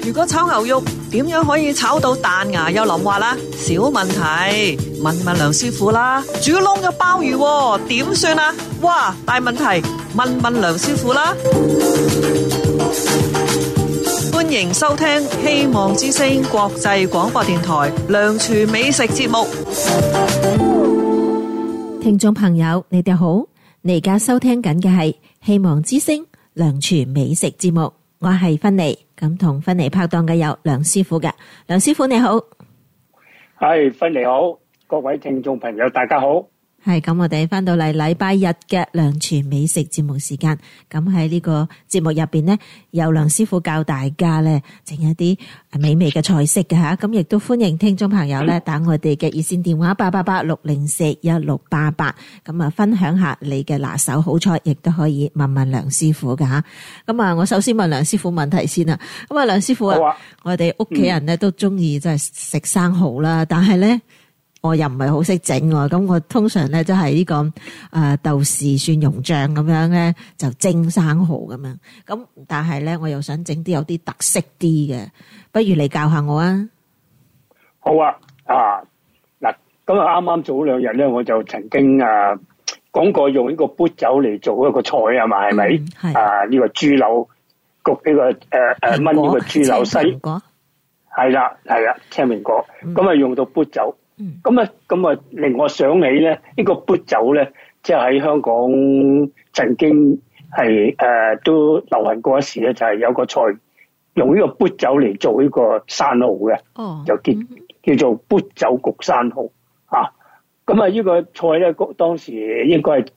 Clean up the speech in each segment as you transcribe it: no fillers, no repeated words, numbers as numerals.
如果炒牛肉點樣可以炒到彈牙又腍滑啦？小問題，問梁師傅啦。煮窿嘅鮑魚點算啊？哇，大問題，問梁師傅啦。歡迎收聽希望之聲國際廣播電台梁廚美食節目。 聽眾朋友，你哋好，你而家收聽緊嘅係希望之聲梁廚美食節目，我係芬妮，咁同芬妮拍檔嘅有梁師傅嘅。梁師傅你好。 係，芬妮好，各位聽眾朋友大家好。 係咁，我哋翻到嚟禮拜日嘅梁廚美食節目時間，咁喺呢個節目入邊呢，有梁師傅教大家咧整一啲美味嘅菜式嘅吓，咁亦都歡迎聽眾朋友咧打我哋嘅熱線電話888-604-1688，咁啊分享下你嘅拿手好菜，亦都可以問梁師傅嘅吓。咁啊，我首先問梁師傅問題先啦。咁啊，梁師傅啊，我哋屋企人咧都中意即係食生蠔啦，但係咧，我又唔係好識整喎，咁我通常咧都係呢個豆豉蒜蓉醬咁樣咧就蒸生蠔咁樣，咁但係咧我又想整啲有啲特色啲嘅，不如你教下我啊？ 好啊，嗱，咁啊啱啱早2日咧，我就曾經講過用呢個砵酒嚟做一個菜啊嘛，係咪？係呢個豬柳焗呢個燜呢個豬柳西，係啦，青蘋果，咁啊用到砵酒。咁啊，令我想起咧，呢個砵酒咧，即係喺香港曾經係都流行過一時咧，就係有個菜用呢個砵酒嚟做呢個生蠔嘅，就叫做砵酒焗生蠔啊。咁啊，呢個菜咧，當時應該係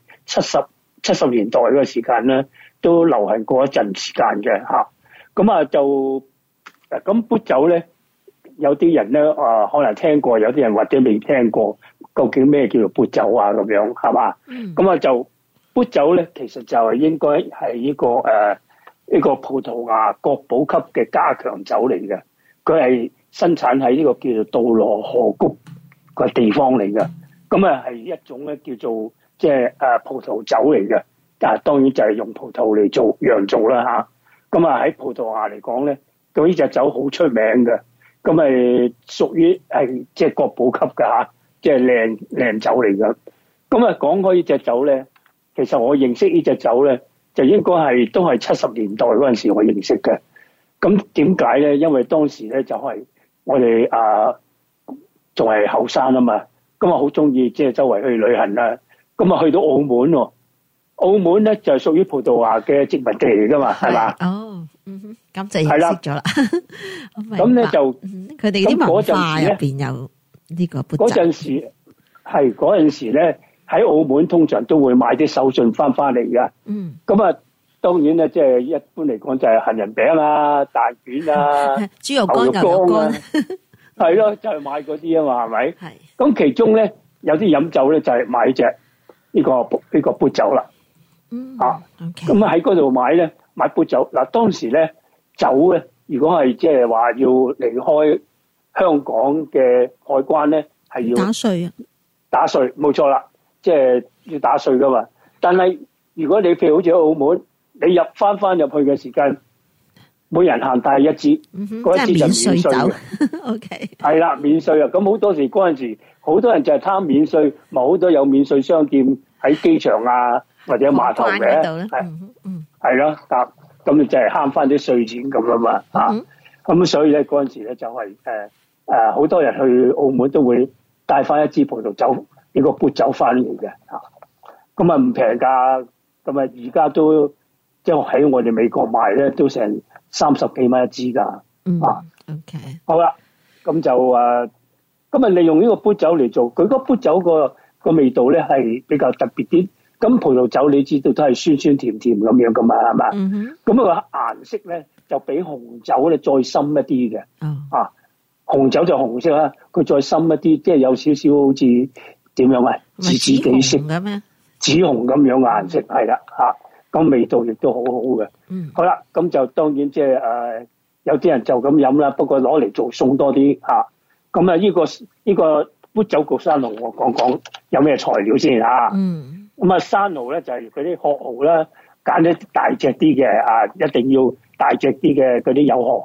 70年代嗰個時間咧，都流行過一陣時間嘅嚇。咁啊就咁砵酒咧。有啲人咧可能聽過，有啲人或者未聽過，究竟咩叫做砵酒啊？咁樣係嘛？咁啊就砵酒咧，其實就係應該係呢個葡萄牙國寶級嘅加強酒嚟嘅。佢係生產喺呢個叫做杜羅河谷個地方嚟嘅。咁啊係一種咧叫做即係葡萄酒嚟嘅。但係當然就係用葡萄嚟做釀造啦嚇。咁啊喺葡萄牙嚟講咧，佢呢隻酒好出名嘅。咁咪屬於係即係國寶級嘅嚇，即係靚酒嚟㗎。咁啊講開呢隻酒咧，其實我認識呢隻酒咧，就應該係都係70年代嗰陣時我認識嘅。咁點解咧？因為當時咧就係我哋仲係後生啊嘛，咁啊好中意即係周圍去旅行啦。咁啊去到澳門喎，澳門咧就係屬於葡萄牙嘅殖民地嚟㗎嘛，係嘛？ 哦，咁就認識咗啦。 咁咧就佢哋啲文化入邊有呢個砵酒。嗰陣時咧喺澳門通常都會買啲手信翻嚟㗎。咁啊當然咧即係一般嚟講就係杏仁餅啊、蛋卷啊、 豬肉乾、牛肉乾， 係咯，就係買嗰啲啊嘛，係咪？係。咁其中咧有啲飲酒咧就係買隻呢個砵酒啦。咁啊喺嗰度買砵酒嗱，當時咧酒咧，如果係即係話要離開香港嘅海關咧，係要打稅啊！ 打稅冇錯啦，即係要打稅噶嘛。但係如果你譬如好似喺澳門，你翻入去嘅時間，每人限帶一支，嗰一支就免稅嘅。 OK， 係啦，免稅啊！咁好多時嗰陣時，好多人就係貪免稅，咪好多有免稅商店喺機場啊或者碼頭嘅，係咯，咁你就係慳翻啲稅錢咁啊嘛，咁所以咧嗰陣時咧就係好多人去澳門都會帶翻一支葡萄酒呢個砵酒翻嚟嘅，咁啊唔平㗎，咁啊而家都即係喺我哋美國賣咧都成30幾蚊一支㗎 ，OK， 好啦，咁就咁啊利用呢個砵酒嚟做，佢個砵酒個味道咧係比較特別啲。咁葡萄酒你知道都係酸酸甜甜咁樣噶嘛，係嘛？咁個顏色咧就比紅酒咧再深一啲嘅。紅酒就紅色啦，佢再深一啲，即係有少少好似點樣啊？紫紫地色嘅咩？紫紅咁樣嘅顏色係啦，咁味道亦都好好嘅。好啦，咁就當然即係有啲人就咁飲啦，不過攞嚟做餸多啲嚇。咁啊呢個砵酒焗生蠔，我講有咩材料先嚇。咁啊，生蠔咧就係嗰啲殼蠔啦，揀啲大隻啲嘅一定要大隻啲嘅嗰啲有殼蠔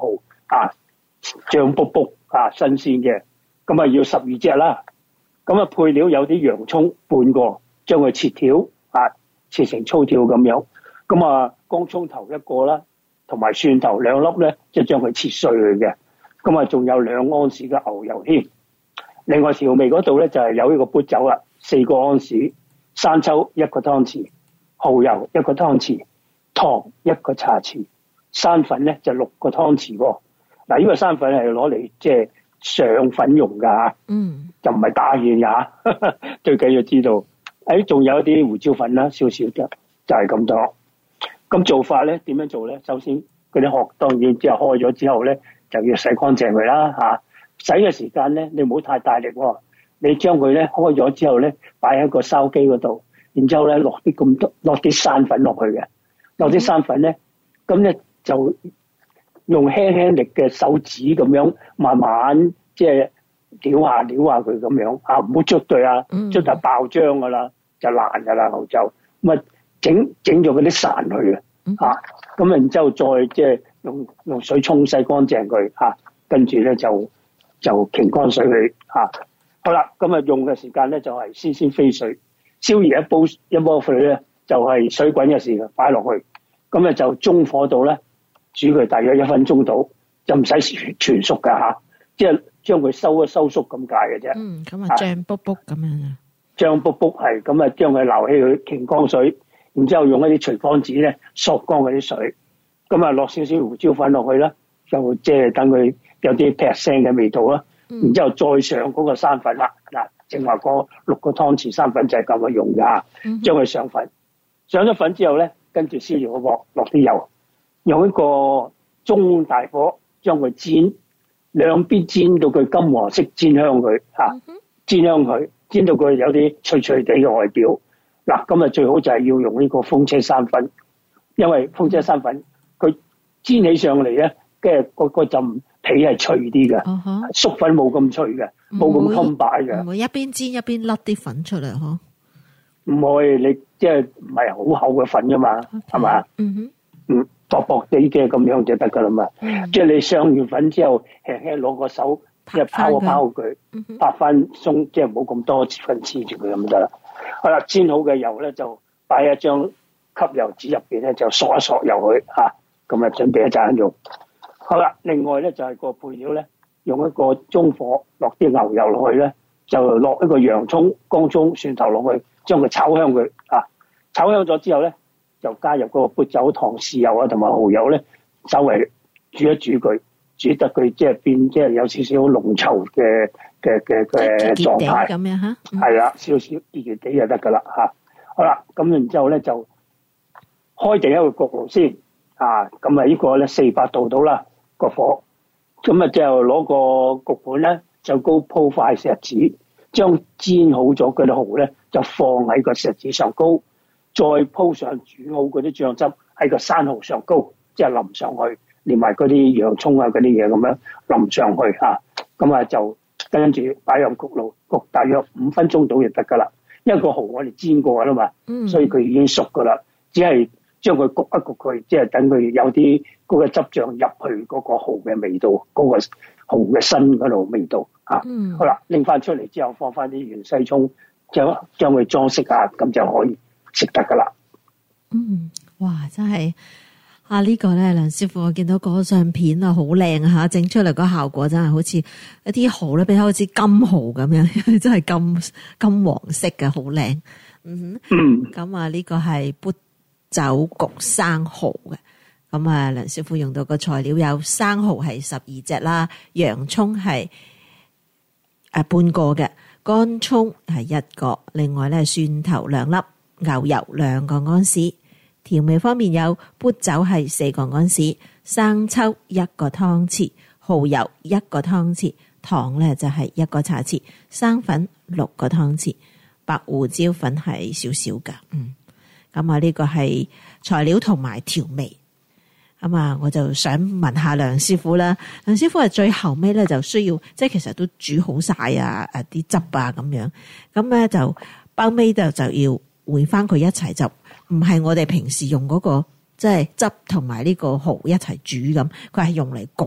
醬卜卜新鮮嘅，咁要12隻啦。咁配料有啲洋葱半個，將佢切條切成粗條咁樣。咁乾葱頭1個啦，同埋蒜頭2粒咧，即係將佢切碎佢嘅。咁仲有2安士嘅牛油添。另外調味嗰度咧就係有呢個砵酒啦，4個安士，生抽1個湯匙，蠔油1個湯匙，糖1個茶匙，生粉咧就6個湯匙喎。嗱，呢個生粉係攞嚟即係上粉用噶嚇，就唔係打芡噶。最緊要知道，仲有一啲胡椒粉啦，少少啫，就係咁多。咁做法咧點樣做咧？首先嗰啲殼當然之後開咗之後咧，就要洗乾淨佢啦嚇。洗嘅時間咧，你唔好太大力喎。你將佢咧開咗之後咧，擺喺個燒機嗰度，然之後咧落啲生粉落去嘅，落啲生粉咧，咁咧就用輕輕力嘅手指咁樣慢慢即係撩下佢咁樣唔好捽對捽就爆漿噶啦，就爛噶啦就咁整咗嗰啲潺去咁然之後再即係用水沖洗乾淨佢跟住咧就擎乾水佢好啦，咁用嘅時間咧就係先飛水，燒熱一煲水咧就係水滾嘅時候擺落去，咁就中火度咧煮佢大約1分鐘到，就唔使全熟噶即係將佢收縮咁解嘅啫。 咁醬卜卜咁樣啊？ 醬卜卜係咁將佢撈起佢擎乾水，然之後用一啲廚房紙咧索乾嗰啲水，咁落少少胡椒粉落去啦，就即係等佢有啲劈聲嘅味道啦。然之後再上嗰個生粉啦，正話嗰6個湯匙生粉就係咁樣用㗎。將佢上粉，上咗粉之後咧，跟住燒熱個鑊，落啲油，用一個中大火將佢煎，兩邊煎到佢金黃色，煎香佢煎香佢，煎到佢有啲脆脆地嘅外表。嗱，咁最好就係要用呢個風車生粉，因為風車生粉佢煎起上嚟咧，跟住嗰陣皮係脆啲嘅，粟粉冇咁脆嘅，冇咁襟擺嘅。 唔會一邊煎一邊甩啲粉出嚟嗬？ 唔會，你即係唔係好厚嘅粉噶嘛，係嘛？薄薄地嘅咁樣就得噶啦嘛。即係你上完粉之後，輕輕攞個手即係拋一拋佢，拍翻鬆，即係冇咁多粉黐住佢咁得啦。好啦，煎好嘅油咧就擺一張吸油紙入邊咧，就索一索油佢咁準備一陣用。好啦，另外咧就係個配料咧，用一個中火落啲牛油落去咧，就落一個洋葱、乾葱、蒜頭落去，將佢炒香佢炒香咗之後咧，就加入嗰個砵酒、糖、豉油同埋蠔油咧，稍微煮一煮佢，煮得佢即係變即係有少少濃稠嘅狀態咁樣嚇， 係啦，少少熱熱地就得噶啦好啦，咁然之後咧就開定一個焗爐先咁呢個咧400度到啦個火，咁就攞個焗盤咧就高鋪塊錫紙，將煎好咗嗰啲蠔咧就放喺個錫紙上高，再鋪上煮好嗰啲醬汁喺個生蠔上高，即係淋上去，連埋嗰啲洋葱嗰啲嘢咁樣淋上去咁就跟住擺入焗爐焗大約5分鐘到就得噶啦。因為個蠔我哋煎過啦嘛，所以佢已經熟噶啦，只係將佢焗一焗佢，即係等佢有啲嗰個汁醬入去嗰個蠔嘅味道，嗰個蠔嘅身嗰度味道好啦，拎翻出嚟之後放翻啲芫茜葱，將佢裝飾咁就可以食得噶啦。 哇，真係呢個咧，梁師傅，我見到嗰相片好靚吓，整出嚟個效果真係好似一啲蠔咧，比較好似金蠔咁樣，真係金黃色嘅，好靚。咁呢個係砵酒焗生蠔嘅。咁梁師傅用到個材料有生蠔係12隻啦，洋葱係半個嘅，乾葱係1個，另外咧蒜頭2粒，牛油2個安士。調味方面有砵酒係4個安士，生抽1個湯匙，蠔油1個湯匙，糖咧就係1個茶匙，生粉6個湯匙，白胡椒粉係少少噶。咁呢個係材料同埋調味。我就想問下梁師傅啦。梁師傅係最後尾咧就需要，即係其實都煮好晒啲汁咁樣，咁咧就包尾就要燴翻佢一齊，就唔係我哋平時用嗰個即係汁同埋呢個蠔一齊煮咁，佢係用嚟焗。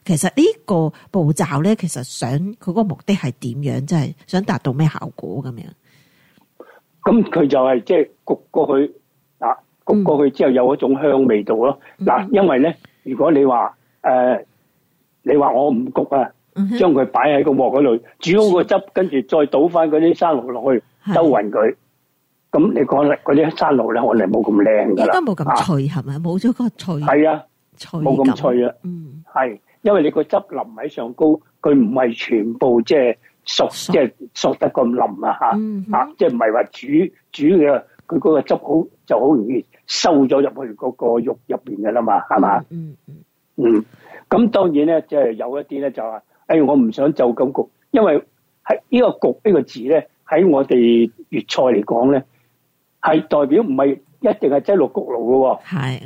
其實呢個步驟咧，其實想佢個目的係點樣？即係想達到咩效果咁樣？ 咁佢就係即係焗過去啊，焗過去之後有一種香味道咯。嗱，因為咧，如果你話你話我唔焗啊，將佢擺喺個鑊嗰度煮好個汁，跟住再倒翻嗰啲生蠔落去，兜勻佢。咁你講嗰啲生蠔咧，可能冇咁靚噶啦， 應該冇咁脆係咪？冇咗個脆， 係啊，冇咁脆啊。係，因為你個汁淋喺上高，佢唔係全部即係熟，即係熟得咁腍啊嚇，即係唔係話煮嘅，佢嗰個汁就好容易收咗入去嗰個肉入邊噶啦嘛，係嘛？咁當然咧，即係有一啲咧就話，我唔想就咁焗，因為喺呢個焗呢個字咧，喺我哋粵菜嚟講咧，係代表唔係一定係擠落焗爐嘅喎，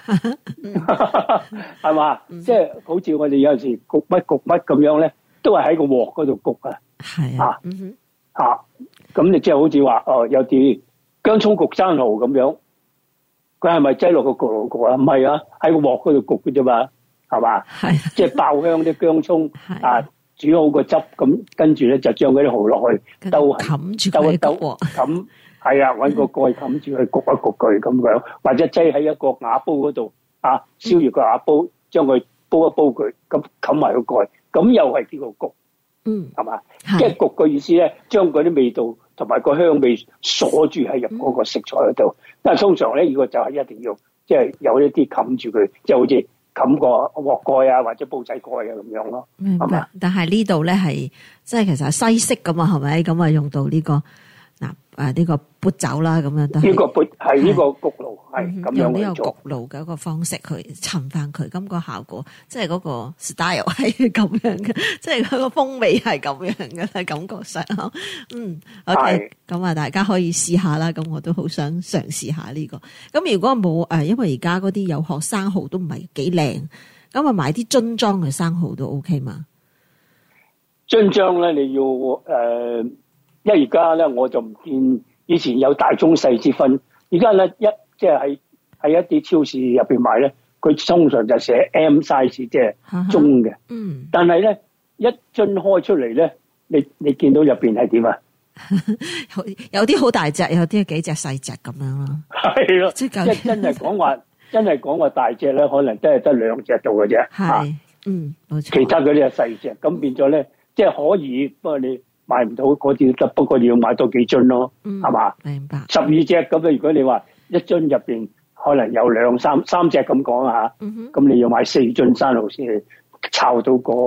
係嘛？即係好似我哋有陣時焗乜咁樣咧，都係喺個鑊嗰度焗啊，咁你即係好似話有啲薑葱焗生蠔咁樣，佢係咪擠落個焗爐焗啊？唔係啊，喺個鑊嗰度焗嘅啫嘛。係嘛？即係爆香啲薑葱煮好個汁，咁跟住咧就將嗰啲蠔落去， 冚住佢個鑊， 冚係啊，揾個蓋冚住佢，焗一焗佢咁樣，或者擠喺一個瓦煲嗰度燒熱個瓦煲，將佢煲一煲佢，咁冚埋個蓋，咁又係叫做焗，係嘛？即係焗嘅意思咧，將嗰啲味道同埋個香味鎖住喺入嗰個食材嗰度。但係通常咧，呢個就係一定要即係有一啲冚住佢，即係好似冚個鑊蓋啊，或者煲仔蓋啊咁樣咯。 明白。但係呢度咧係即係其實係西式噶嘛，係咪？咁啊用到呢個呢個缽酒啦，咁樣都係。呢個缽係呢個焗爐係咁樣用呢個焗爐嘅一個方式去襯翻佢，咁個效果即係嗰個 style 係咁樣嘅，即係佢個風味係咁樣嘅啦，感覺上。OK， 咁啊大家可以試下啦。咁我都好想嘗試下呢個。咁如果冇因為而家嗰啲有殼生蠔都唔係幾靚，咁啊買啲樽裝嘅生蠔都 OK 嘛？ 樽裝咧你要因為而家咧我就唔見以前有大中細之分，而家咧即係喺一啲超市入邊買咧，佢通常就寫 M size 即係中嘅。但係咧一樽開出嚟咧，你見到入邊係點啊？ 有啲好大隻，有啲幾隻細隻咁樣咯。 係咯，即係真係講話大隻咧，可能真係得兩隻做嘅啫。係，冇錯。其他嗰啲係細隻，咁變咗咧，即係可以，不過你買唔到嗰啲得，不過你要買多幾樽咯，係嘛？明白。12隻咁啊，如果你話一樽入邊可能有三隻咁講啊嚇，咁你要買4樽生蠔先炒到個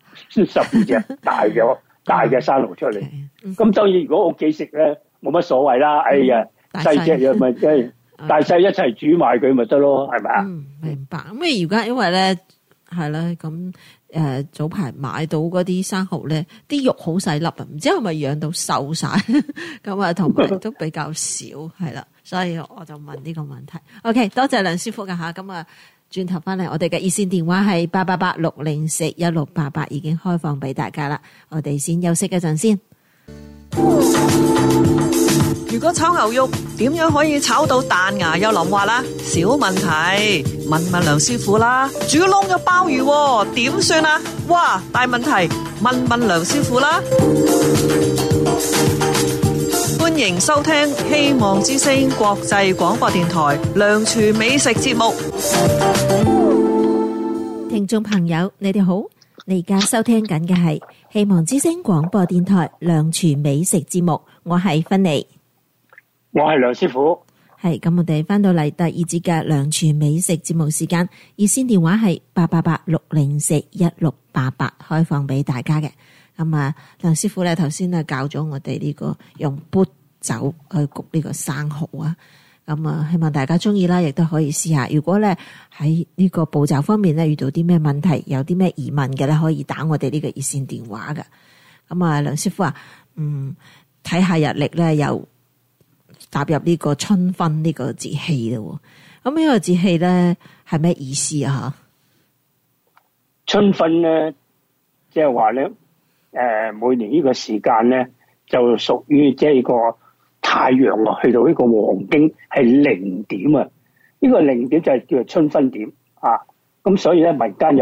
12隻大嘅生蠔出嚟。咁當然如果屋企食咧冇乜所謂啦，哎呀細隻又咪即係大細一齊煮埋佢咪得咯，係咪啊？ 明白。咁而家因為咧係啦，咁早排買到嗰啲生蠔咧，啲肉好細粒啊，唔知係咪養到瘦晒咁啊，同埋都比較少係啦，所以我就問呢個問題。OK， 多謝梁師傅㗎吓，咁啊轉頭翻嚟，我哋嘅熱線電話係888-604-1688，已經開放俾大家啦。我哋先休息一陣先。 如果炒牛肉點樣可以炒到彈牙又腍滑啦？小問題，問梁師傅啦。煮窿有鮑魚點算啊？哇，大問題，問梁師傅啦。歡迎收聽希望之聲國際廣播電台梁廚美食節目。 聽眾朋友，你哋好，你而家收聽緊嘅係希望之聲廣播電台梁廚美食節目，我係芬妮。 我係梁師傅， 係咁，我哋翻到嚟第二節嘅梁廚美食節目時間，熱線電話係888-604-1688，開放俾大家嘅。咁啊，梁師傅咧頭先啊教咗我哋呢個用缽酒去焗呢個生蠔啊，咁啊希望大家中意啦，亦都可以試下。如果咧喺呢個步驟方面咧遇到啲咩問題，有啲咩疑問嘅咧，可以打我哋呢個熱線電話嘅。咁啊，梁師傅啊，睇下日曆咧又踏入呢個春分呢個節氣咯，咁呢個節氣咧係咩意思啊？ 春分咧，即係話咧，每年呢個時間咧就屬於即係個太陽啊，去到呢個黃經係0點啊，呢個0點就係叫做春分點啊。咁所以咧，民間有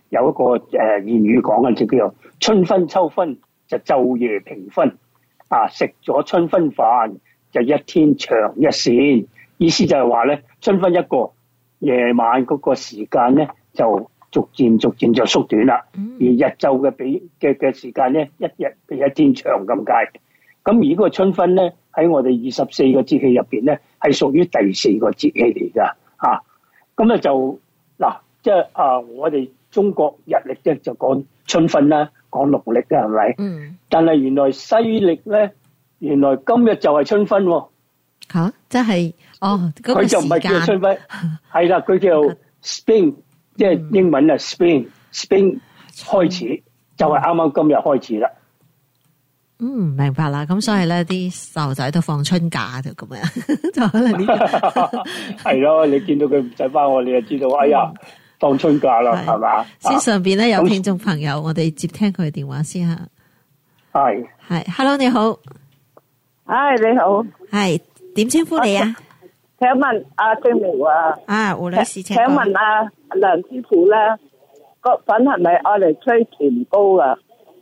有一個諺語講嘅，就叫做春分秋分就晝夜平分啊！食咗春分飯就一天長一線，意思就係話咧，春分一個夜晚嗰個時間咧就逐漸就縮短啦，而日晝嘅時間咧一日比一天長咁解。咁而呢個春分咧喺我哋24個節氣入邊咧係屬於第4個節氣嚟噶嚇。咁咧就嗱，即係我哋中國日曆咧就講春分啦，講農曆啦，係咪？嗯。但係原來西曆咧，原來今日就係春分喎。 嚇！即係佢就唔係叫春分，係啦，佢叫 spring， 即係英文啊 spring 開始，就係啱啱今日開始啦。 明白啦。咁所以咧，啲細路仔都放春假就咁樣，就可能呢係咯。你見到佢唔使翻我，你就知道，哎呀，放春假啦，係嘛？ 先上邊咧有聽眾朋友，我哋接聽佢嘅電話先吓。係，Hello， 你好。 你好。 係，點稱呼你啊？ 請問阿正苗啊？ 胡女士，請問阿梁師傅咧，個粉係咪愛嚟吹甜糕啊？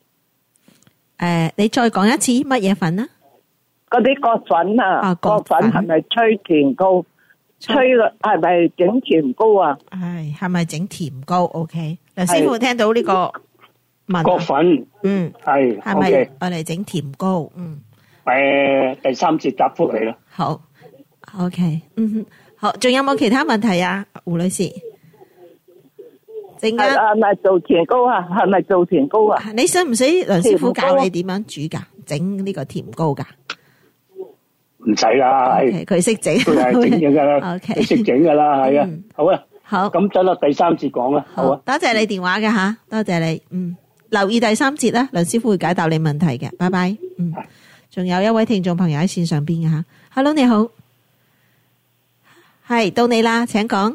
你再講一次乜嘢粉啊？ 嗰啲角粉啊，角粉係咪吹甜糕？吹係咪整甜糕啊？ 係咪整甜糕 ？OK， 梁師傅聽到呢個問角粉， 係咪愛嚟整甜糕？ 第3節答覆你啦。 好 ，OK， 好，仲有冇其他問題啊，胡女士？ 係咪做甜糕啊？係咪做甜糕啊？ 你使唔使梁師傅教你點樣煮噶？整呢個甜糕噶？ 唔使啦， 佢識整， 佢係整嘅啦，佢識整噶啦，係啊，好啊， 好， 咁得啦，第3節講啦，好啊， 多謝你電話嘅吓，多謝你，留意第3節啦，梁師傅會解答你問題嘅，拜拜，仲有一位聽眾朋友喺線上邊嘅吓 ，Hello 你好，係到你啦，請講。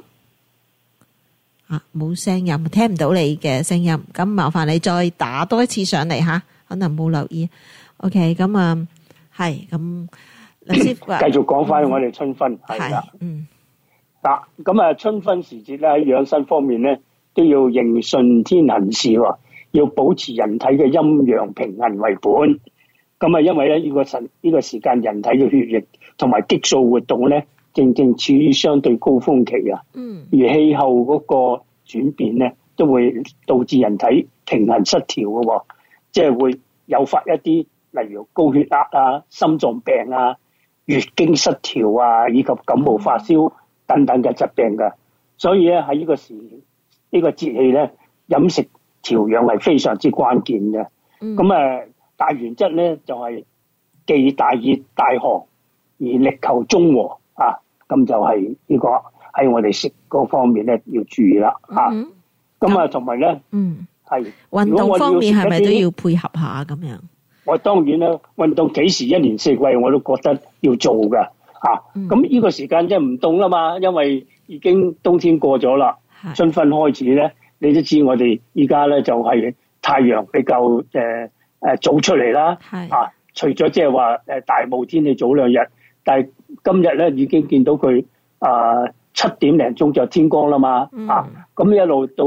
冇聲音，聽唔到你嘅聲音，咁麻煩你再打多一次上嚟吓，可能冇留意。OK， 咁係咁，梁師傅繼續講翻我哋春分係啦。咁春分時節咧喺養生方面咧都要應順天行事喎，要保持人體嘅陰陽平衡為本。咁因為咧呢個時間人體嘅血液同埋激素活動咧，正處於相對高峰期啊。而氣候嗰個轉變咧，都會導致人體平衡失調嘅，即係會誘發一啲例如高血壓啊、心臟病啊、月經失調啊，以及感冒發燒等等嘅疾病嘅。所以咧喺呢個節氣咧，飲食調養係非常之關鍵嘅。咁大原則咧就係忌大熱大寒，而力求中和啊。咁就係呢個喺我哋食嗰方面咧要注意啦嚇。咁同埋咧，係運動方面係咪都要配合下咁樣？ 我當然啦，運動幾時一年四季我都覺得要做㗎嚇。咁呢個時間即係唔凍啦嘛，因為已經冬天過咗啦，春分開始咧，你都知我哋依家咧就係太陽比較早出嚟啦。除咗即係話大霧天氣早2日。但係今日咧已經見到佢7點零鐘就天光啦嘛，咁一路到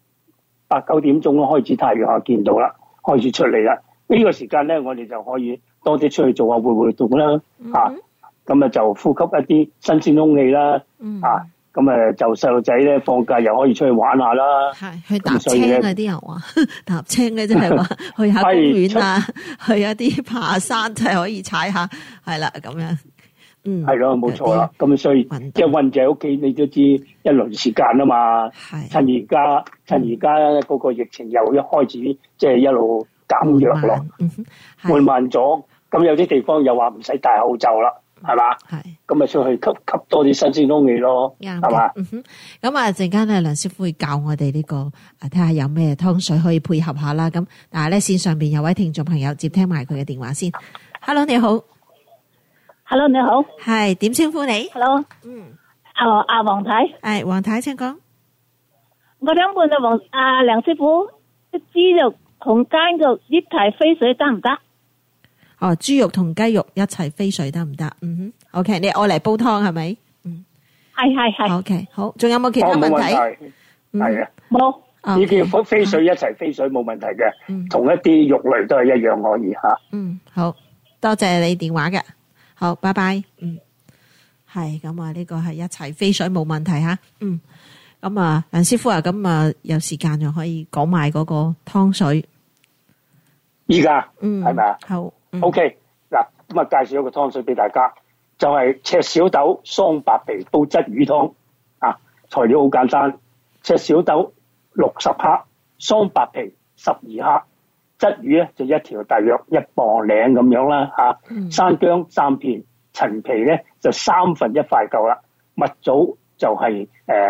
8、9點鐘開始太陽見到啦，開始出嚟啦。呢個時間咧，我哋就可以多啲出去做下活動啦，咁就呼吸一啲新鮮空氣啦，咁就細路仔咧放假又可以出去玩下啦， 去踏青啊！啲人話踏青咧，即係話去下公園啊，去一啲爬山，即係可以踩下，係啦咁樣。 係咯，冇錯啦。咁所以即係韞住喺屋企，你都知一輪時間啊嘛。趁而家嗰個疫情又一開始，即係一路減弱落，緩慢咗。咁有啲地方又話唔使戴口罩啦，係嘛？咁出去吸多啲新鮮空氣咯，係嘛？ 咁陣間咧，梁師傅會教我哋呢個睇下有咩湯水可以配合下啦。咁但係咧，線上邊有位聽眾朋友接聽埋佢嘅電話先。Hello， 你好。 Hello， 你好， 係點稱呼你 ？Hello， 阿黃太， 係黃太，請講。 我想問梁師傅，豬肉同雞肉一齊飛水得唔得？ 豬肉同雞肉一齊飛水得唔得？OK， 你愛嚟煲湯係咪？係。 係。 OK， 好，仲有冇其他問題？ 係啊， 冇。 呢啲飛水一齊飛水冇問題嘅，同一啲肉類都係一樣可以吓。 好多謝你電話嘅，好，拜拜。係咁啊，呢個係一齊飛水冇問題吓。咁啊，梁師傅啊，咁啊有時間就可以講埋嗰個湯水。 依家係咪啊？ 好 ，OK 嗱，咁啊介紹一個湯水俾大家，就係赤小豆桑白皮煲鯽魚湯啊。材料好簡單，赤小豆60克，桑白皮12克，鯽魚咧就一條大約1磅零咁樣啦吓。生薑3片，陳皮咧就1/3塊夠啦。蜜棗就係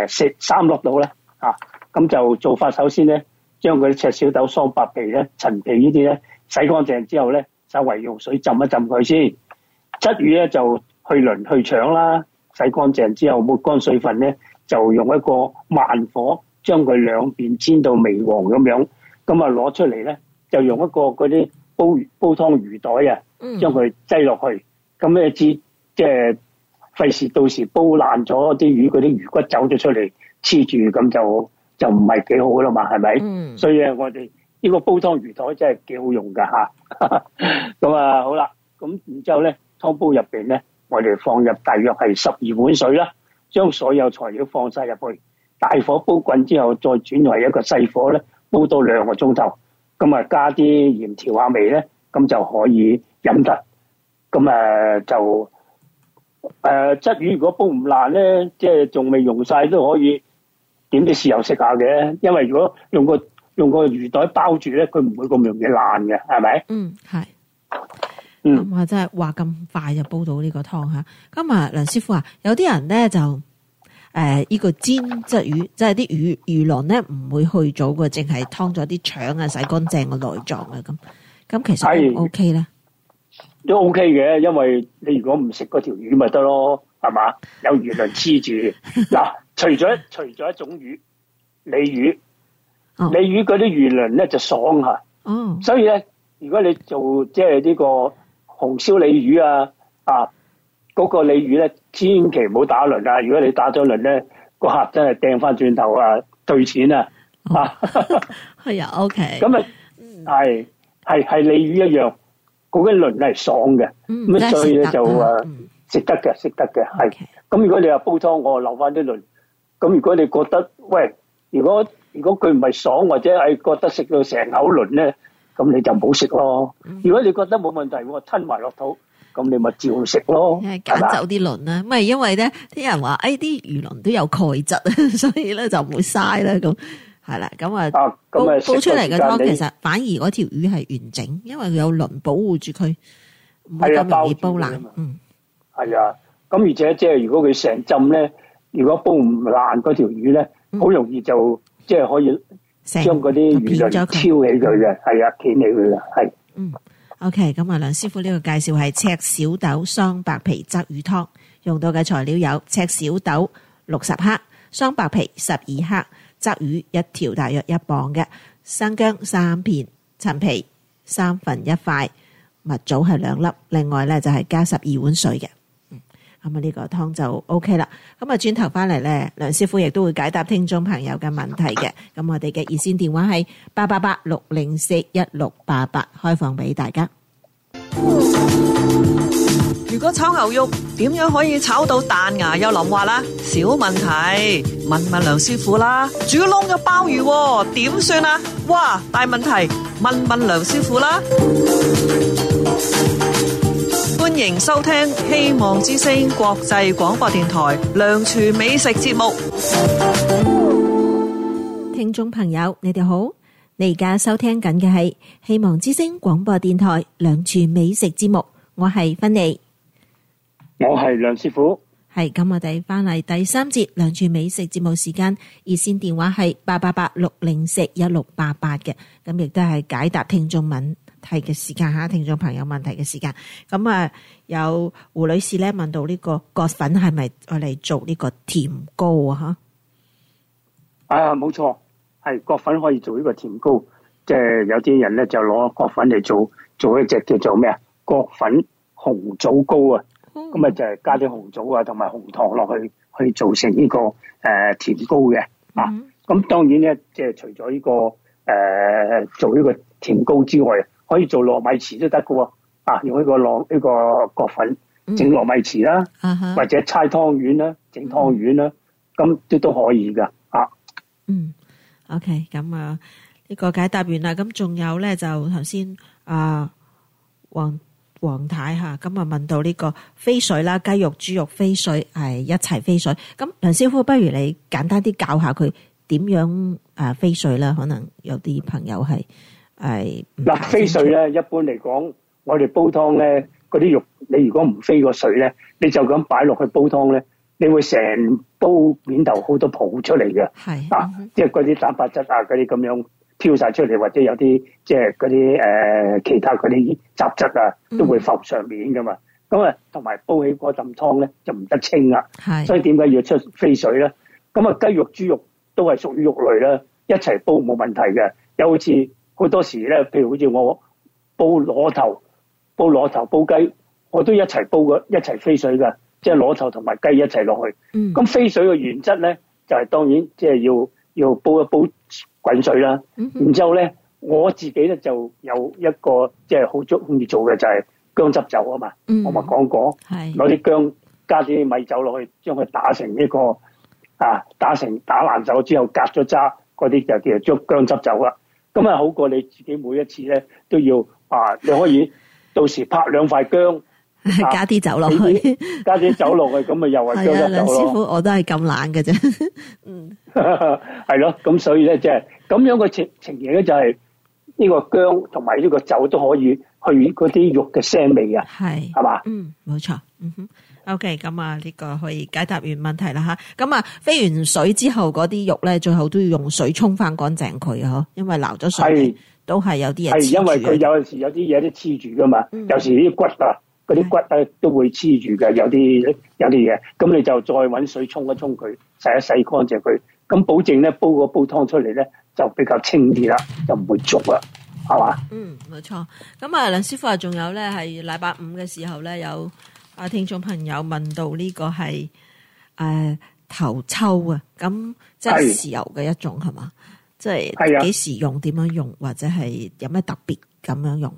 3粒到啦吓。咁就做法，首先咧將嗰啲赤小豆、桑白皮咧、陳皮呢啲咧洗乾淨之後咧，稍微用水浸一浸佢先。鯽魚咧就去鱗去腸啦，洗乾淨之後抹乾水分咧，就用一個慢火將佢兩邊煎到微黃咁樣，咁啊攞出嚟咧，就用一個嗰啲煲湯魚袋啊，將佢擠落去，咁咧即係費事到時煲爛咗啲魚，嗰啲魚骨走咗出嚟黐住，咁就唔係幾好啦嘛，係咪？所以我哋呢個煲湯魚袋真係幾好用噶吓。咁啊好啦，咁然之後咧，湯煲入邊咧，我哋放入大約係12碗水啦，將所有材料放晒入去，大火煲滾之後，再轉為一個細火咧，煲多2個鐘頭，咁啊加啲鹽調下味咧，咁就可以飲得。咁就鯽魚如果煲唔爛咧，即係仲未溶晒都可以點啲豉油食下嘅，因為如果用個魚袋包住咧，佢唔會咁容易爛嘅，係咪？ 係。咁啊，真係話咁快就煲到呢個湯吓。咁啊，梁師傅啊，有啲人咧就呢個煎鯽魚，即係啲魚鱗咧唔會去咗嘅，淨係劏咗啲腸啊，洗乾淨個內臟啊，咁其實 O K 咧， 都 O K 嘅，因為你如果唔食嗰條魚咪得咯，係嘛？有魚鱗黐住嗱，除咗一種魚，鯉魚，鯉魚嗰啲魚鱗咧就爽吓，所以咧，如果你做即係呢個紅燒鯉魚啊嗰個鯉魚咧，千祈唔好打鱗啊！如果你打咗鱗咧，個客真係掟翻轉頭啊，退錢啊！ 係啊 ，OK。 咁啊，係鯉魚一樣，嗰啲鱗係爽嘅，咁所以咧就食得嘅，係。咁如果你話煲湯，我留翻啲鱗。咁如果你覺得喂，如果佢唔係爽或者係覺得食到成口鱗咧，咁你就唔好食咯。如果你覺得冇問題，我吞埋落肚。咁你咪照食咯， 揀走啲鱗啦，咪因為咧啲人話，啲魚鱗都有鈣質，所以咧就唔會嘥啦。咁係啦，咁煲出嚟嘅湯，其實反而嗰條魚係完整，因為佢有鱗保護住佢，唔會咁容易煲爛。 係啊，咁而且即係如果佢成浸咧，如果煲唔爛嗰條魚咧，好容易就即係可以將嗰啲魚鱗挑起佢嘅，係啊，掀起佢嘅，係。 OK， 咁啊，梁師傅呢個介紹係赤小豆桑白皮鯽魚湯，用到嘅材料有赤小豆60克、桑白皮12克、鯽魚1條大約1磅嘅，生薑3片、陳皮1/3塊、蜜棗係2粒，另外咧就係加12碗水嘅。咁啊，呢個湯就 OK 啦。咁啊，轉頭翻嚟咧，梁師傅亦都會解答聽眾朋友嘅問題嘅。咁我哋嘅熱線電話係888-604-1688，開放俾大家。 如果炒牛肉點樣可以炒到彈牙又淋滑啦？小問題，問梁師傅啦。煮窿嘅鮑魚點算啊？哇，大問題，問梁師傅啦。歡迎收聽希望之聲國際廣播電台梁廚美食節目。 聽眾朋友，你哋好，你而家收聽緊嘅係希望之聲廣播電台梁廚美食節目，我係芬妮， 我係梁師傅。 係咁，我哋翻嚟第3節梁廚美食節目時間，熱線電話係888-604-1688嘅，咁亦都係解答聽眾問題嘅時間吓，聽眾朋友問題嘅時間。咁啊，有胡女士咧問到呢個葛粉係咪愛嚟做呢個甜糕啊？吓， 冇錯，係葛粉可以做呢個甜糕，即係有啲人咧就攞葛粉嚟做一隻叫做咩啊？葛粉紅棗糕啊！咁啊就係加啲紅棗啊同埋紅糖落去做成呢個甜糕嘅啊！ 咁當然咧，即係除咗呢個做呢個甜糕之外，可以做糯米糍都得㗎喎。用呢個角粉整糯米糍啦，或者猜湯圓啦，整湯圓啦，咁都可以㗎。 OK， 咁呢個解答完啦。咁仲有咧就頭先黃太嚇，咁問到呢個飛水啦，雞肉、豬肉飛水係一齊飛水。咁梁師傅，不如你簡單啲教下佢點樣飛水啦？可能有啲朋友係嗱，飛水咧，一般嚟講，我哋煲湯咧，嗰啲肉你如果唔飛個水咧，你就咁擺落去煲湯咧，你會成煲面頭好多泡出嚟嘅。即係嗰啲蛋白質啊，嗰啲咁樣飄晒出嚟，或者有啲即係嗰啲其他嗰啲雜質啊，都會浮上面噶嘛。咁啊，同埋煲起嗰陣湯咧就唔得清啦。所以點解要出飛水咧？咁啊，雞肉、豬肉都係屬於肉類啦，一齊煲冇問題嘅。有好似好多時咧，譬如好似我煲螺頭、煲雞，我都一齊煲一齊飛水㗎，即係螺頭同埋雞一齊落去。咁飛水嘅原則咧，就係當然即係要煲一煲滾水啦。然之後咧，我自己咧就有一個即係好中意做嘅就係薑汁酒啊嘛。我咪講過，攞啲薑加啲米酒落去，將佢打成一個打爛酒之後隔咗渣，嗰啲就叫做薑汁酒啦。咁啊好過你自己每一次咧都要你可以到時拍兩塊薑， 加啲酒落去， 加啲酒落去，咁咪又係薑汁酒咯。 梁師傅，我都係咁懶嘅啫。 係咯，咁所以咧即係咁樣嘅情形咧，就係呢個薑同埋呢個酒都可以去嗰啲肉嘅腥味啊。係嘛？ 冇錯。OK， 咁呢個可以解答完問題啦吓。咁飛完水之後嗰啲肉咧，最後都要用水沖翻乾淨佢嗬，因為撈咗水都係有啲嘢黐住。係因為佢有陣時有啲嘢都黐住噶嘛，有時啲骨嗰啲骨都會黐住嘅，有啲嘢。咁你就再搵水沖一沖佢，洗一洗乾淨佢，咁保證咧煲湯出嚟咧就比較清啲啦，就唔會濁啦，係嘛？冇錯。咁梁師傅仲有咧係禮拜五嘅時候咧有。聽眾朋友問到呢個係頭抽啊，咁即係豉油嘅一種係嘛？即係幾時用？點樣用？或者係有咩特別咁樣用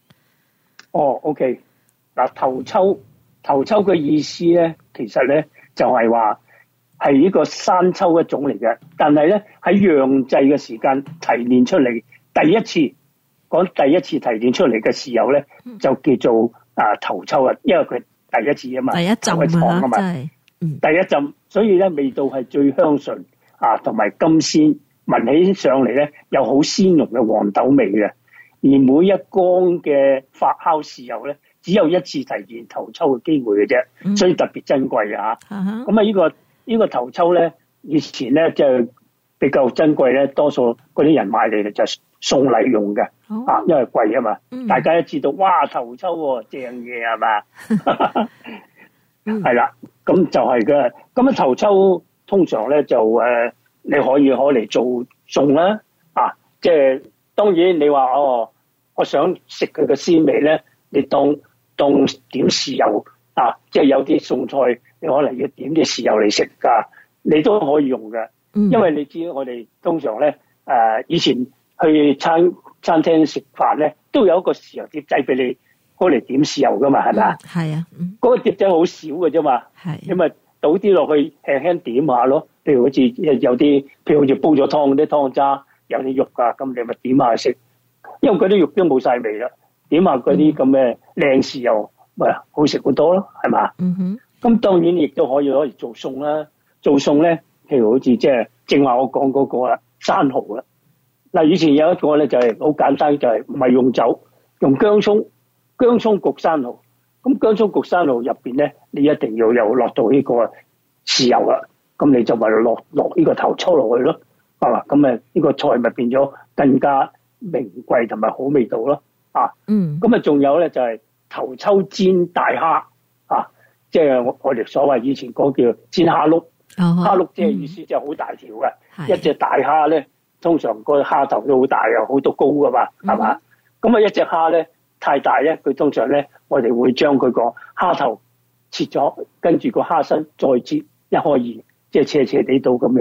？OK， 嗱頭抽嘅意思咧，其實咧就係話係呢個生抽一種嚟嘅，但係咧喺釀製嘅時間提煉出嚟，第一次提煉出嚟嘅豉油咧，就叫做頭抽啊，因為佢第一次啊嘛，第一浸啊嘛，第一浸，所以咧味道係最香醇同埋甘鮮，聞起上嚟咧有好鮮濃嘅黃豆味嘅。而每一缸嘅發酵豉油咧，只有一次提煉頭抽嘅機會嘅啫，所以特別珍貴啊！咁呢個頭抽咧，以前咧就比較珍貴咧，多數嗰啲人買嚟就送禮用嘅，因為貴啊嘛。大家都知道，哇頭抽喎，正嘢係嘛？係啦，咁就係嘅。咁頭抽通常咧就你可以攞嚟做餸啦，即係當然你話我想食佢嘅鮮味咧，你當點豉油即係有啲餸菜你可能要點啲豉油嚟食㗎，你都可以用嘅。因為你知我哋通常咧以前去餐廳食飯咧，都有一個豉油碟仔俾你攞嚟點豉油噶嘛，係咪啊？係啊，嗰個碟仔好少嘅啫嘛，你咪倒啲落去輕輕點下咯。譬如好似有啲，譬如好似煲咗湯嗰啲湯渣有啲肉啊，咁你咪點下食，因為嗰啲肉都冇晒味啦，點下嗰啲咁嘅靚豉油，咪好食好多咯，係嘛？咁當然亦都可以攞嚟做餸啦，做餸咧。譬如好似即係正話我講嗰個啦，生蠔啦。嗱，以前有一個咧就係好簡單，就係唔係用酒，用薑葱焗生蠔。咁薑葱焗生蠔入邊咧，你一定要有落到呢個豉油啦。咁你就咪落呢個頭抽落去咯，係嘛？咁呢個菜咪變咗更加名貴同埋好味道咯。咁仲有咧就係頭抽煎大蝦即係我哋所謂以前講叫煎蝦碌。蝦碌即係意思即係好大條嘅，一隻大蝦咧，通常個蝦頭都好大啊，好多高噶嘛，係嘛？咁一隻蝦咧太大咧，佢通常咧我哋會將佢個蝦頭切咗，跟住個蝦身再切一開二，即係斜斜地度咁樣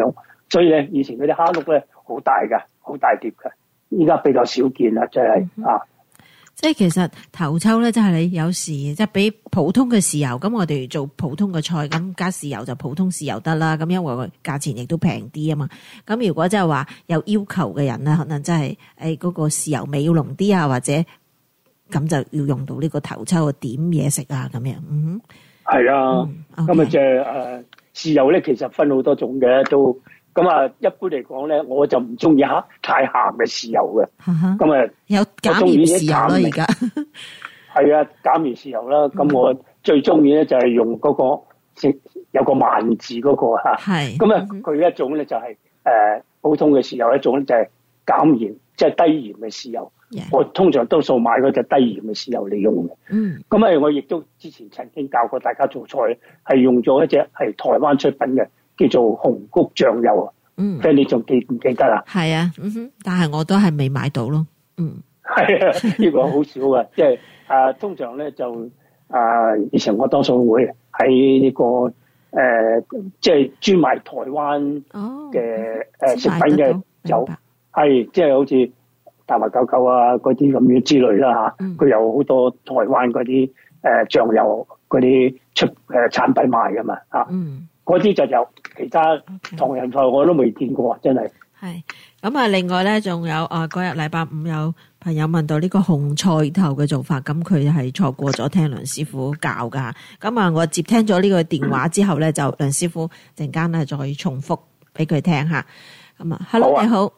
所以咧以前嗰啲蝦碌咧好大噶，好大碟噶，依家比較少見啦，真係啊。 即係其實頭抽咧，即係你有時即係比普通嘅豉油，咁我哋做普通嘅菜，咁加豉油就普通豉油得啦。咁因為個價錢亦都平啲啊嘛。咁如果即係話有要求嘅人咧，可能真係嗰個豉油味要濃啲啊，或者咁就要用到呢個頭抽點嘢食啊咁樣。 係啊，咁啊即係豉油咧，其實分好多種嘅都。咁啊，一般嚟講咧，我就唔中意太鹹嘅豉油嘅。咁啊， 有減鹽豉油啦，而家係啊，減鹽豉油啦。咁我最中意咧就係用嗰個有個萬字嗰個嚇。係。咁啊，佢一種咧就係普通嘅豉油，一種咧就係減鹽，即係低鹽嘅豉油。我通常多數買嗰隻低鹽嘅豉油嚟用嘅。咁啊，我亦都之前曾經教過大家做菜，係用咗一隻係台灣出品嘅。叫做紅谷醬油啊，即係你仲記唔記得啊？係啊， 但係我都係未買到咯。 係啊，呢個好少啊，即係通常咧就以前我多數會喺呢個即係專賣台灣嘅食品嘅油，係即係好似大麻九九啊嗰啲咁樣之類啦嚇，佢有好多台灣嗰啲醬油嗰啲產品賣噶嘛嚇。嗰啲就有，其他唐人菜我都未見過，真係。 係咁啊！另外咧，仲有嗰日禮拜五有朋友問到呢個紅菜頭嘅做法，咁佢係錯過咗聽梁師傅教噶。咁啊，我接聽咗呢個電話之後咧，就梁師傅陣間咧再重複俾佢聽下。咁啊 ，Hello 你好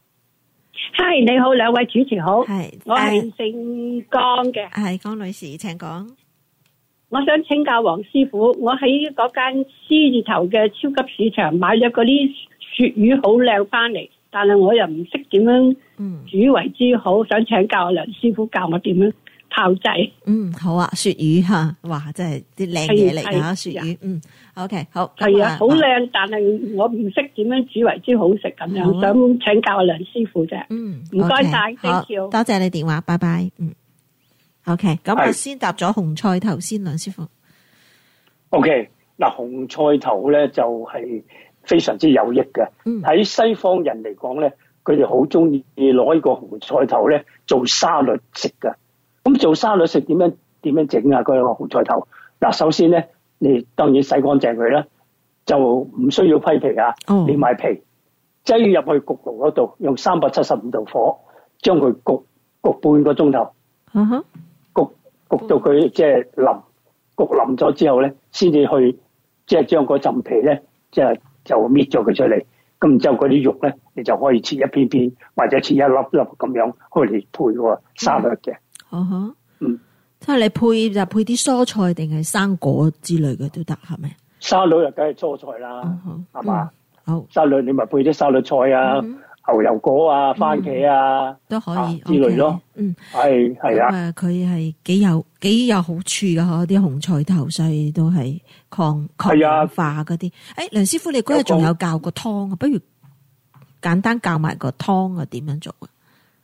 ，Hi 你好，兩位主持好， 係我係姓江嘅， 係江女士請講。 我想請教黃師傅，我喺嗰間獅字頭嘅超級市場買咗嗰啲鱈魚好靚翻嚟，但係我又唔識點樣煮為之好，想請教梁師傅教我點樣炮製。 好啊，鱈魚嚇，哇，真係啲靚嘢嚟㗎鱈魚。OK 好。 係啊，好靚，但係我唔識點樣煮為之好食咁樣，想請教梁師傅啫。唔該晒， 好，多謝你電話，拜拜。OK， 咁我先答咗紅菜頭先，梁師傅。 OK， 嗱，紅菜頭咧就係非常之有益嘅。喺西方人嚟講咧，佢哋好中意攞呢個紅菜頭咧做沙律食㗎。咁做沙律食點樣整啊？嗰個紅菜頭嗱，首先咧，你當然洗乾淨佢啦，就唔需要批皮啊，連埋皮，擠入去焗爐嗰度，用375度火將佢焗半個鐘頭。焗到佢即係腍，焗腍咗之後咧，先至去即係將嗰陣皮咧，即係就搣咗佢出嚟。咁然之後嗰啲肉咧，你就可以切一片片或者切一粒粒咁樣去嚟配個沙律嘅。 即係你配就配啲蔬菜定係生果之類嘅都得，係咪？ 沙律就梗係蔬菜啦，係嘛？好，沙律你咪配啲沙律菜啊。牛油果啊、番茄啊都可以之類咯。係啊。 佢係幾有好處㗎嗬，啲紅菜頭，所以都係抗氧化嗰啲。梁師傅，你嗰日仲有教個湯啊？不如簡單教埋個湯啊，點樣做啊？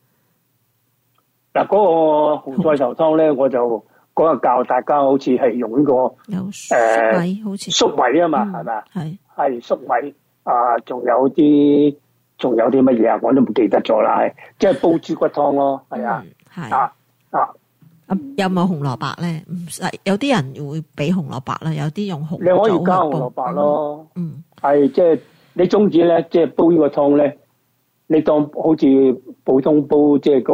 嗱，嗰個紅菜頭湯咧，我就嗰日教大家，好似係用呢個粟米，好似粟米啊嘛，係咪啊？係粟米啊，仲有啲乜嘢啊？我都唔記得咗啦，即係煲豬骨湯咯，係啊， 有冇紅蘿蔔咧？唔使，有啲人會俾紅蘿蔔啦，有啲用紅。你可以加紅蘿蔔咯，係即係你中意咧，即係煲呢個湯咧，你當好似普通煲即係個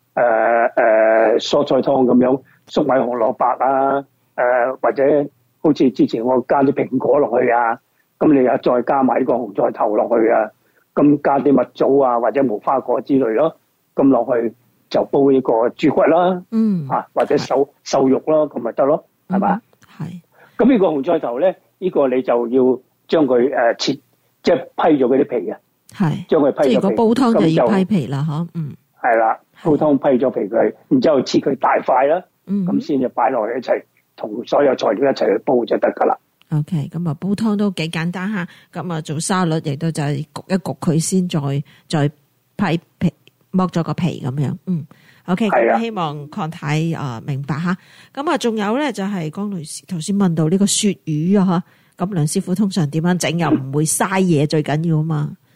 蔬菜湯咁樣，粟米紅蘿蔔啊，或者好似之前我加啲蘋果落去啊，咁你又再加埋呢個紅菜頭落去啊。咁加啲蜜棗啊，或者無花果之類咯，咁落去就煲呢個豬骨啦，或者瘦肉咯，咁咪得咯，係嘛？係。咁呢個紅菜頭咧，呢個你就要將佢切，即係批咗嗰啲皮啊。係。將佢批咗皮。即係如果煲湯就要批皮啦，嗬。係啦，煲湯批咗皮佢，然之後切佢大塊啦，咁先至擺落去一齊，同所有材料一齊去煲就得噶啦。 OK， 咁啊煲湯都幾簡單吓，咁啊做沙律亦都就係焗一焗佢先，再批皮剝咗個皮咁樣。OK， 咁希望鄺太明白吓。咁啊仲有咧就係江女士頭先問到呢個鱈魚啊吓，咁梁師傅通常點樣整又唔會嘥嘢，最緊要啊嘛。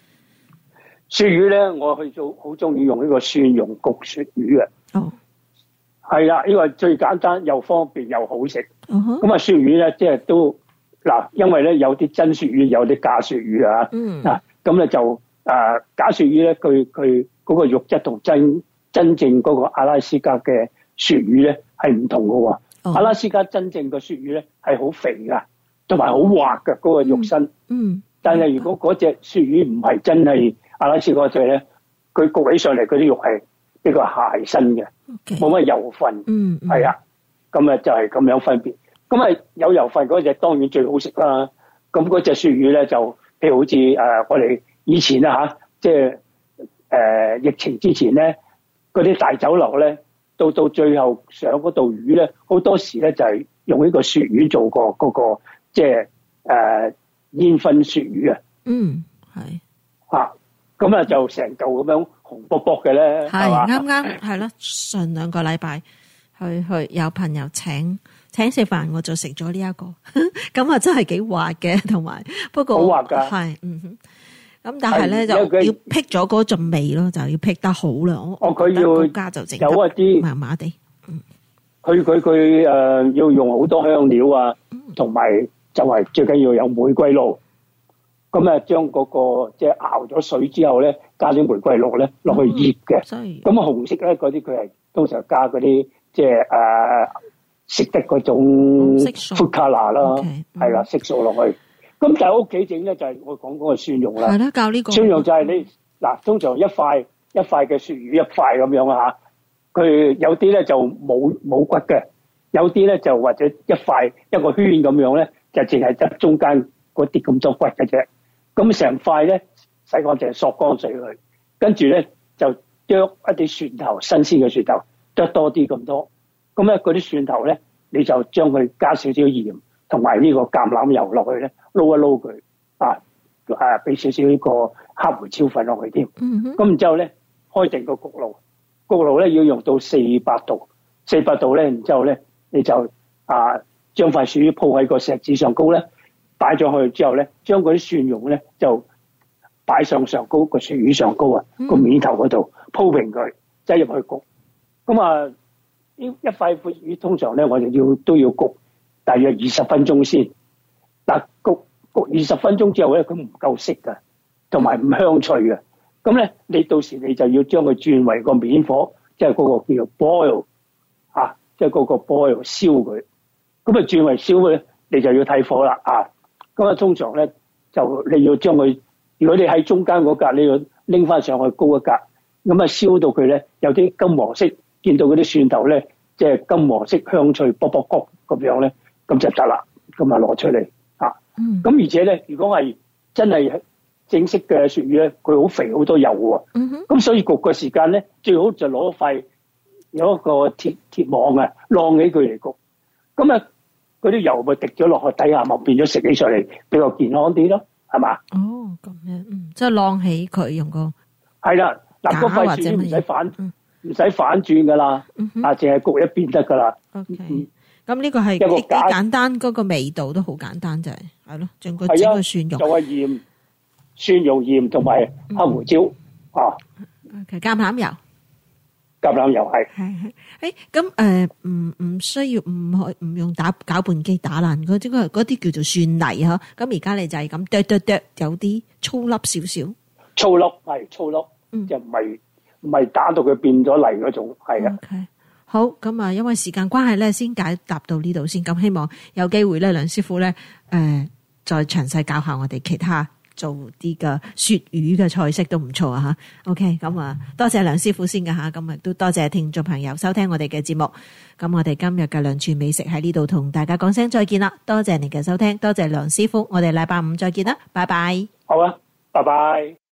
鱈魚咧，我好中意用呢個蒜蓉焗鱈魚啊。 哦， 係啦，呢個最簡單又方便又好食。咁啊，鱈魚咧即係都嗱，因為咧有啲真鱈魚，有啲假鱈魚啊。咁咧就假鱈魚咧，佢嗰個肉質同真正嗰個阿拉斯加嘅鱈魚咧係唔同嘅喎。阿拉斯加真正嘅鱈魚咧係好肥噶，同埋好滑嘅嗰個肉身。但係如果嗰隻鱈魚唔係真係阿拉斯加嗰隻咧，佢焗起上嚟嗰啲肉係比較鞋身嘅，冇乜油份。係啊，咁啊就係咁樣分別。咁啊有油份嗰隻當然最好食啦。咁嗰隻鱈魚咧就譬如好似我哋以前啊即係疫情之前咧，嗰啲大酒樓咧，到最後上嗰道魚咧，好多時咧就係用呢個鱈魚做過嗰個即係煙燻鱈魚啊。 係咁啊就成嚿咁樣紅卜卜嘅咧，係嘛？ 啱係咯。上2個禮拜去有朋友請食飯，我就食咗呢一個，咁啊真係幾滑嘅，同埋不過好滑噶， 係咁但係咧就要辟咗嗰陣味咯，就要辟得好啦。 佢要家就整有一啲麻麻地。 佢要用好多香料啊，同埋就係最緊要有玫瑰露。咁啊，將嗰個即係熬咗水之後咧，加啲玫瑰露咧落去醃嘅。咁紅色咧嗰啲佢係通常加嗰啲即係食得嗰種 food color 啦，係啦，色素落去。咁就喺屋企整咧，就係我講嗰個蒜蓉啦。 係啦，教呢個蒜蓉就係你嗱，通常一塊嘅鱈魚一塊咁樣啊嚇。佢有啲咧就冇骨嘅，有啲咧就或者一塊一個圈咁樣咧，就淨係得中間嗰啲咁多骨嘅啫。咁成塊咧洗乾淨，索乾水去，跟住咧就剁一啲蒜頭，新鮮嘅蒜頭，剁多啲咁多。咁咧嗰啲蒜頭咧，你就將佢加少少鹽同埋呢個橄欖油落去咧，撈一撈佢，俾少少呢個黑胡椒粉落去添。咁然之後咧，開定個焗爐，焗爐咧要用到400度，400度咧，然之後咧你就將塊鱈魚鋪喺個錫紙上高咧。擺咗去之後咧，將嗰啲蒜蓉咧就擺上高個鱈魚上高個面頭嗰度鋪平佢，擠入去焗。咁呢一塊鱈魚通常咧，我哋都要焗大約20分鐘先。嗱，焗20分鐘之後咧，佢唔夠色㗎，同埋唔香脆嘅。咁咧，你到時你就要將佢轉為個面火，即係嗰個叫做 boil 即係嗰個 boil 燒佢。咁轉為燒咧，你就要睇火啦咁通常咧就你要將佢，如果你喺中間嗰格，你要拎翻上去高一格，咁燒到佢咧有啲金黃色，見到嗰啲蒜頭咧即係金黃色香脆卜卜谷咁樣咧，咁就得啦。咁攞出嚟咁而且咧，如果係真係正式嘅鱈魚咧，佢好肥好多油喎。咁所以焗嘅時間咧，最好就攞有一個鐵網晾起佢嚟焗。咁嗰啲油咪滴咗落去底下，咪變咗食起上嚟比較健康啲咯，係嘛？ 哦，咁樣，即係晾起佢用個係啦，嗱個塊鱈魚唔使反轉噶啦，淨係焗一邊得噶啦。 OK，咁呢個係幾簡單，嗰個味道都好簡單，就係咯，整個蒜蓉就係鹽、蒜蓉、鹽同埋黑胡椒 OK，橄欖油。 橄欖油係， 咁唔需要唔用攪拌機打爛嗰啲叫做蒜泥嗬。咁而家你就係咁剁，有啲粗粒少少。粗粒， 就唔係打到佢變咗泥嗰種，係啊。 Okay，好，咁因為時間關係咧，先解答到呢度先。咁希望有機會咧，梁師傅咧再詳細教下我哋其他。做啲嘅鱈魚嘅菜式都唔錯啊吓 ，OK， 咁多謝梁師傅先噶吓，咁亦都多謝聽眾朋友收聽我哋嘅節目。咁我哋今日嘅兩串美食喺呢度同大家講聲再見啦，多謝你嘅收聽，多謝梁師傅，我哋禮拜5再見啦，拜拜。 好啊，拜拜。